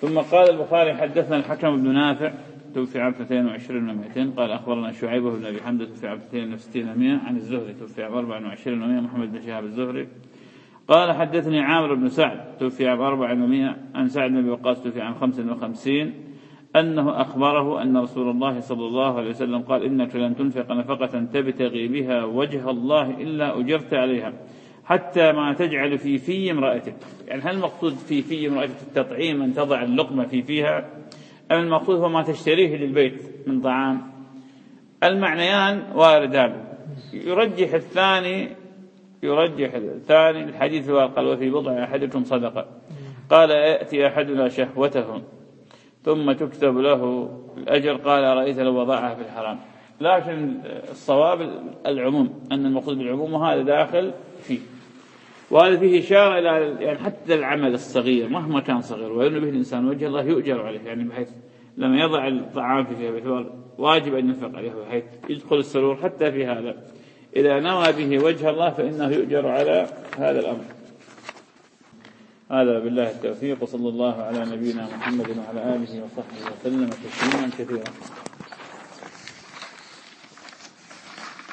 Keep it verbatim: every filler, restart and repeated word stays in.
ثم قال البخاري حدثنا الحكم بن نافع توفي عام اثنين وعشرين ومئتين قال أخبرنا شعيب بن أبي حمزة توفي عام اثنين وستين ومئة عن الزهري توفي عام أربعة وعشرين ومئة محمد بن شهاب الزهري قال حدثني عامر بن سعد توفي عام أربعة ومئة عن سعد بن أبي وقاص توفي عام خمس وخمسين أنه أخبره أن رسول الله صلى الله عليه وسلم قال إنك لن تنفق نفقة تبتغي بها وجه الله إلا أجرت عليها حتى ما تجعل في في امرأتك. يعني هل المقصود في في امرأتك التطعيم أن تضع اللقمة في فيها، أم المقصود هو ما تشتريه للبيت من طعام؟ المعنيان واردان. يرجح الثاني يرجح الثاني الحديث قال وفي بضع أحدكم صدقة، قال يأتي أحدنا شهوته ثم تكتب له الأجر، قال رأيت لو وضعها في الحرام. لكن الصواب العموم، أن المقصود بالعموم وهذا داخل فيه، وهذا فيه إشارة إلى يعني حتى العمل الصغير مهما كان صغير وينوي به الإنسان وجه الله يؤجر عليه، يعني بحيث لما يضع الطعام في فيها باعتبار واجب أن ينفق عليه، بحيث يدخل السرور حتى في هذا إذا نوى به وجه الله فإنه يؤجر على هذا الأمر. هذا بالله التوفيق، وصلى الله على نبينا محمد وعلى آله وصحبه وسلم تسليما كثيرا.